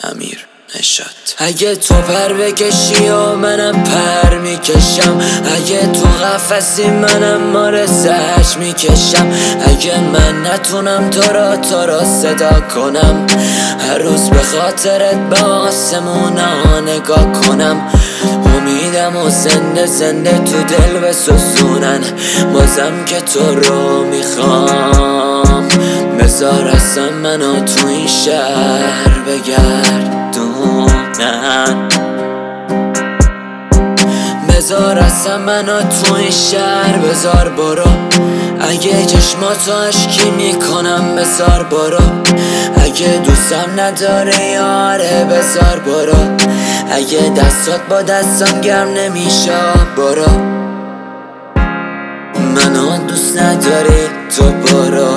امیر نشاط. اگه تو پر بکشی و منم پر میکشم، اگه تو قفسی منم مار زهش میکشم، اگه من نتونم تو را صدا کنم، هر روز به خاطرت به آسمونا نگاه کنم، امیدم و زنده تو دل بسوزونن، بازم که تو رو میخوام، بذار اصلا منو تو این شهر بگردونن، بذار اصلا منو تو این شهر، بذار برو، اگه چشماتو اشکی میکنم بذار برو، اگه دوستم نداره یاره بذار برو، اگه دستات با دستم گرم نمیشه برو، منو دوست نداری تو برو،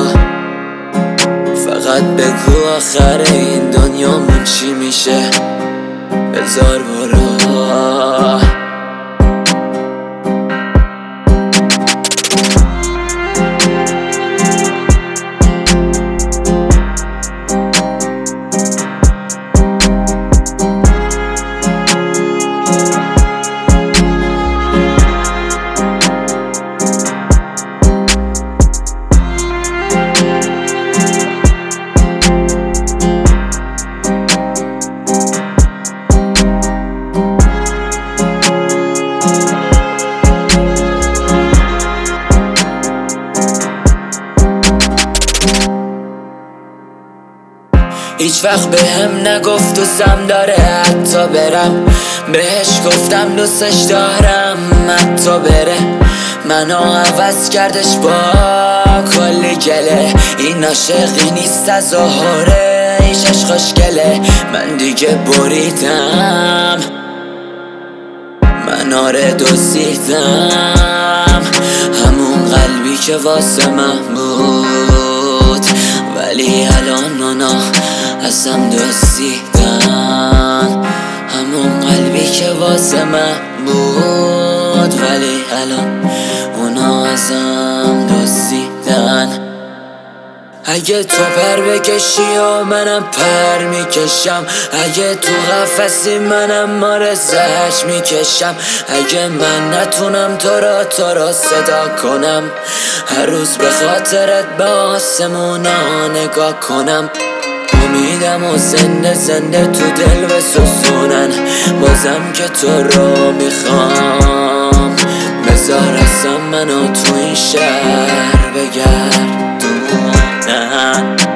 فقط بگو آخر این دنیامون چی میشه، بذار برو. هیچ وقت به هم نگفت دوستم داره حتی برم، بهش گفتم دوستش دارم حتی بره، منو عوض کردش با کلی گله، این عاشقی نیست از ظاهره ایشش خوشگله، من دیگه بریدم، من آره دزدیدم همون قلبی که واسه من بود، ولی الان اونا ازم دزدیدن، همون قلبی که واسه من بود، ولی الان اونا ازم دزدیدن. اگه تو پر بکشی و منم پر میکشم، اگه تو قفسی منم مار زهش میکشم، اگه من نتونم تو را صدا کنم، هر روز به خاطرت به آسمونا نگاه کنم، امیدم و زنده تو دل بسوزونن، بازم که تو رو میخوام، بذار اصلا منو تو این شهر بگردونن.